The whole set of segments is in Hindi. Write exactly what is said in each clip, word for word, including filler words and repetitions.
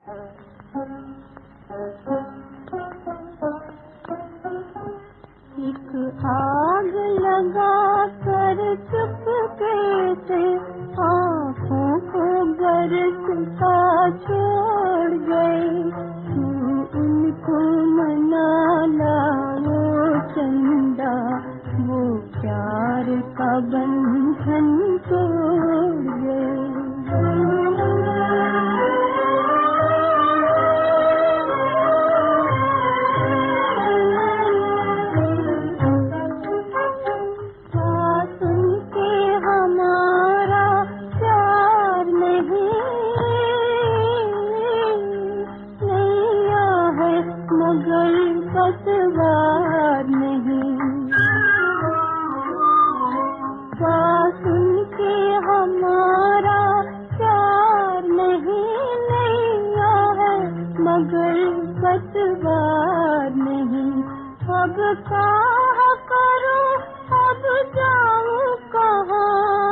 एक आग लगा कर चुपके से आँखों को बरसता छोड़ गए। तू उनको मना लाओ चंदा, वो प्यार का बंधन तोड़ गए। पतवार नहीं सुन के हमारा प्यार नहीं नैया है मगर पतवार नहीं। अब कहाँ करूं अब जाऊं कहाँ,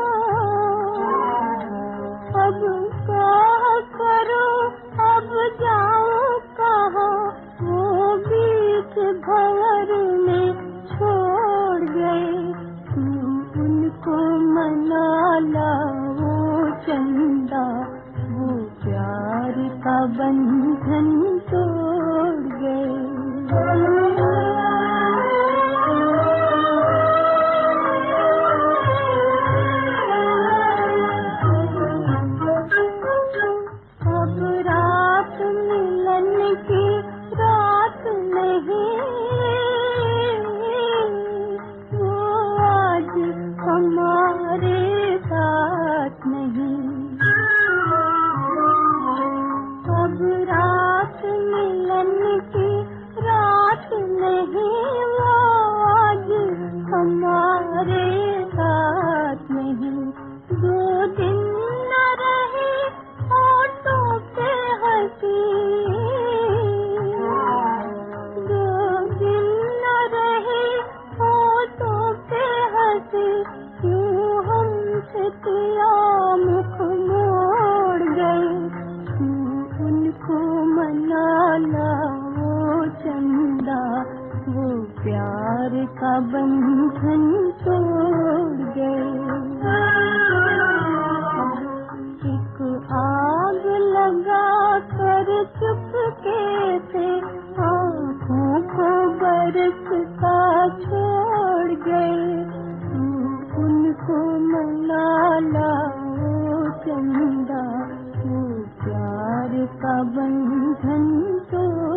अब कहाँ करूं अब जाऊं कहाँ, वो बीच भंवर में छोड़ गए। तू उनको मना लाओ चंदा, वो प्यार का बंधन तोड़ गए। अब रात मिलन की रात नहीं, वो आज हमारे साथ नहीं। अब रात मिलन की रात नहीं, वो आज हमारे साथ नहीं। दो दिन न रही होठों पे हंसी, दो दिन न रही होठों पे हंसी, क्यों हमसे किया मुख मोड़ गए। तू उनको मना लाओ चंदा, वो प्यार का बंधन तोड़ गए। एक आग लगा कर चुपके से आँखों को बरसता छोड़ गए। तू उनको मना लाओ चंदा, वो प्यार का बंधन तो